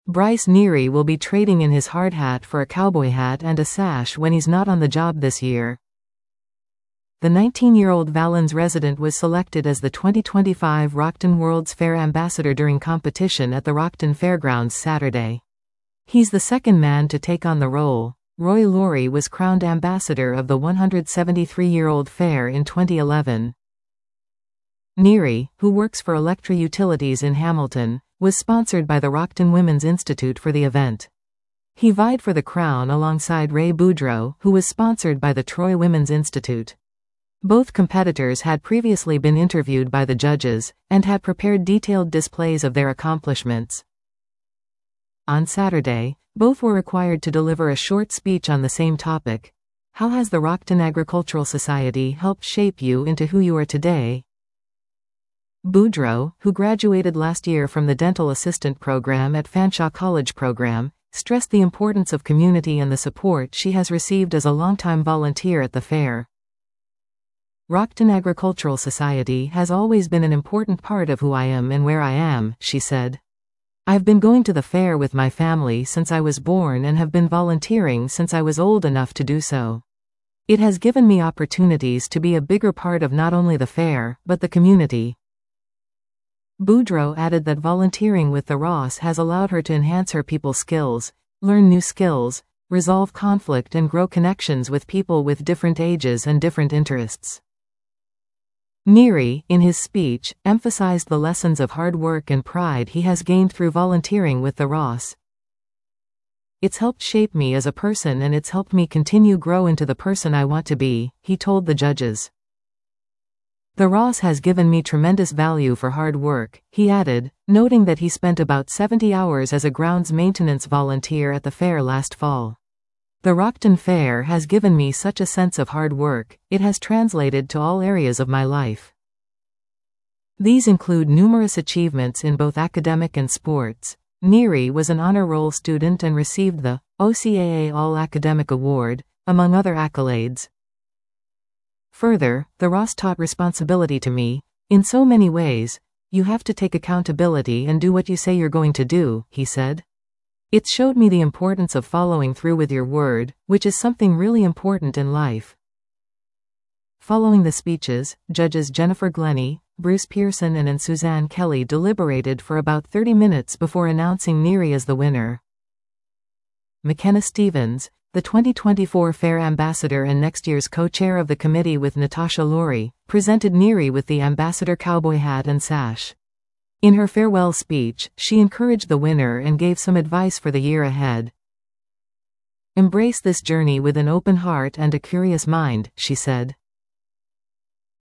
Bryce Neary will be trading in his hard hat for a cowboy hat and a sash when he's not on the job this year. The 19-year-old Valens resident was selected as the 2025 Rockton World's Fair ambassador during competition at the Rockton Fairgrounds Saturday. He's the second man to take on the role. Roy Laurie was crowned ambassador of the 173-year-old fair in 2011. Neary, who works for Electra Utilities in Hamilton, was sponsored by the Rockton Women's Institute for the event. He vied for the crown alongside Ray Boudreau, who was sponsored by the Troy Women's Institute. Both competitors had previously been interviewed by the judges, and had prepared detailed displays of their accomplishments. On Saturday, both were required to deliver a short speech on the same topic. How has the Rockton Agricultural Society helped shape you into who you are today? Boudreau, who graduated last year from the Dental Assistant Program at Fanshawe College Program, stressed the importance of community and the support she has received as a longtime volunteer at the fair. Rockton Agricultural Society has always been an important part of who I am and where I am, she said. I've been going to the fair with my family since I was born and have been volunteering since I was old enough to do so. It has given me opportunities to be a bigger part of not only the fair, but the community. Boudreau added that volunteering with the Ross has allowed her to enhance her people skills, learn new skills, resolve conflict and grow connections with people with different ages and different interests. Neary, in his speech, emphasized the lessons of hard work and pride he has gained through volunteering with the Ross. It's helped shape me as a person and it's helped me continue grow into the person I want to be, he told the judges. The Ross has given me tremendous value for hard work, he added, noting that he spent about 70 hours as a grounds maintenance volunteer at the fair last fall. The Rockton Fair has given me such a sense of hard work, it has translated to all areas of my life. These include numerous achievements in both academic and sports. Neary was an honor roll student and received the OCAA All-Academic Award, among other accolades. Further, the Ross taught responsibility to me. In so many ways, you have to take accountability and do what you say you're going to do, he said. It showed me the importance of following through with your word, which is something really important in life. Following the speeches, judges Jennifer Glennie, Bruce Pearson and Suzanne Kelly deliberated for about 30 minutes before announcing Neary as the winner. McKenna Stevens, the 2024 Fair Ambassador and next year's co-chair of the committee with Natasha Laurie, presented Neary with the Ambassador Cowboy hat and sash. In her farewell speech, she encouraged the winner and gave some advice for the year ahead. Embrace this journey with an open heart and a curious mind, she said.